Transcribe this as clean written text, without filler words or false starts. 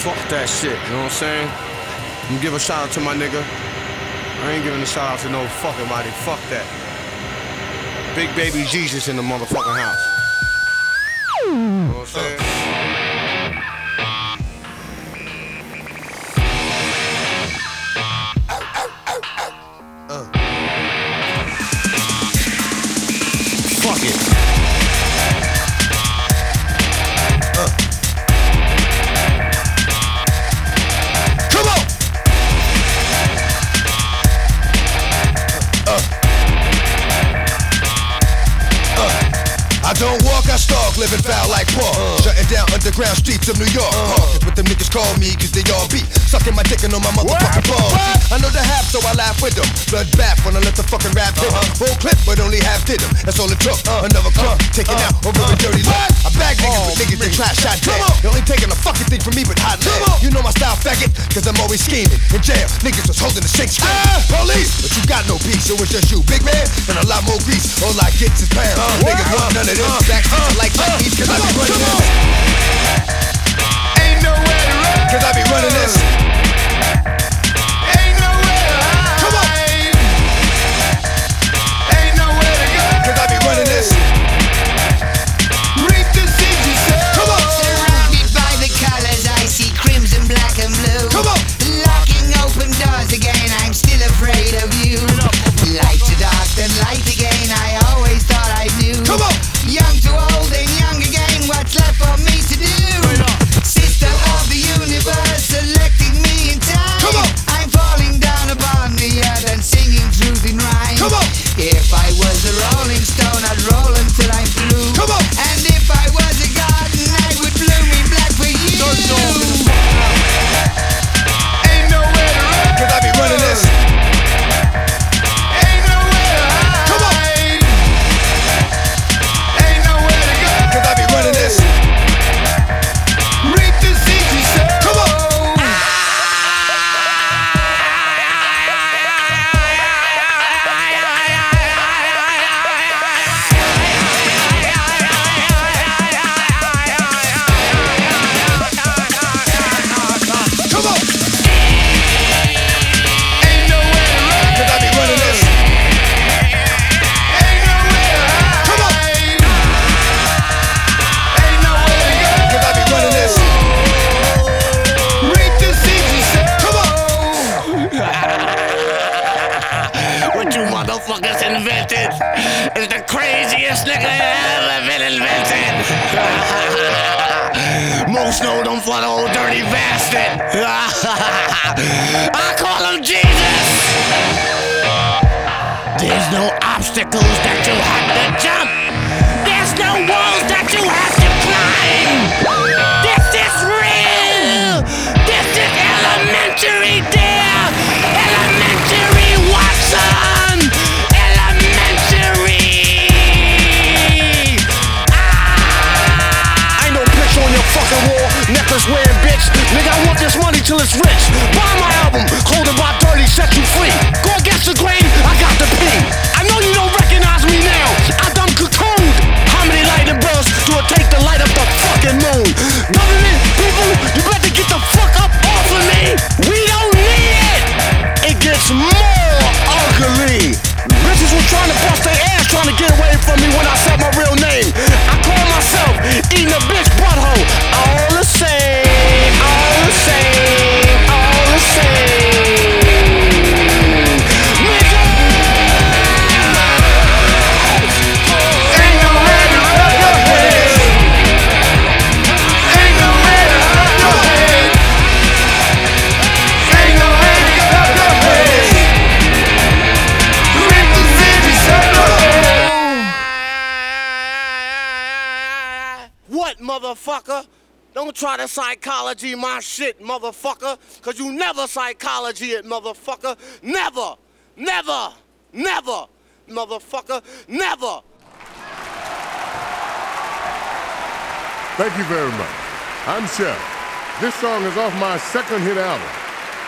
Fuck that shit, you know what I'm saying? I'm gonna give a shout out to my nigga. I ain't giving a shout out to no fucking body. Fuck that. Big baby Jesus in the motherfucking house. You know what I'm saying? Fuck it. Come on. I don't walk, I stalk, living foul like Paul. Shutting down underground streets of New York. That's what them niggas call me, cause they all be sucking my dick and on my motherfucking balls. I know the half, so I laugh with them. Blood bath when I let the fucking rap hit. Full clip, but only half did them. That's all it took. Another crumb, taking out over a dirty look. I bag niggas with niggas that try shot dead. They only taking a fucking thing from me, but hot lead. You know my style, faggot, cause I'm always scheming. In jail, niggas was holding the sink screen. Police, but you got no peace, so it's just you, big man, and a lot more grease. All I get is pounds. Niggas want none of this. Backstreets like Chinese, cause I be running this. Ain't nowhere to run. Cause I be running this. Ain't nowhere to hide. Come on. Ain't nowhere to go. Cause I be running this. Reap the seeds you sow. Come on. Surrounded by the colors, I see crimson, black and blue. Come on. Locking open doors again, I'm still afraid of you. Light to dark, then light again, I always thought I knew. Come on. Young to old and young again, what's left for me to do? System of the universe selecting me in time. Come on. I'm falling down upon the earth and singing truth in rhyme. Come on. If I was a rolling stone, I'd roll until I'm through. Come on. And if I was a garden, I would bloom in black for you. Ain't nowhere to run. Cause I be running this. Ain't nowhere to hide. Come on. Ain't nowhere to go. Cause I be running this. Reap the seeds you sow. Come on. Come on. Ain't nowhere to run. Cause I be running this. Ain't nowhere to hide. Come on. Ain't nowhere to go. Cause I be running this. Reap the seeds you sow. Come on. What you motherfuckers invented is the craziest nigga ever been invented. Most know them for the old dirty bastard. I call him Jesus. There's no obstacles that you have to jump. There's no walls that you have to climb. This is real. This is elementary, dear. Elementary, Watson. Elementary. Ain't no picture on your fucking wall, necklace wearing bitch. Nigga, I want this money till it's rich. Buy my album, hold it by 30, set you free. Go against the grain, I got the P. I know you don't recognize me now. I done cocooned. How many lightning bulbs do it take to light up the fucking moon? Government, people, you better get the fuck up off of me. We don't need it. It gets more ugly. Bitches was trying to bust their ass trying to get away from me when I said my real name. I call myself eating a bitch butthole. All the same, all the same, all the same. Nigga! Ain't nowhere to run. Ain't nowhere to hide. Ain't nowhere to go. Reap the seeds you sow. What, motherfucker? Don't try to psychology my shit, motherfucker. Cause you never psychology it, motherfucker. Never, never, never, motherfucker, never. Thank you very much. I'm Chef. This song is off my second hit album,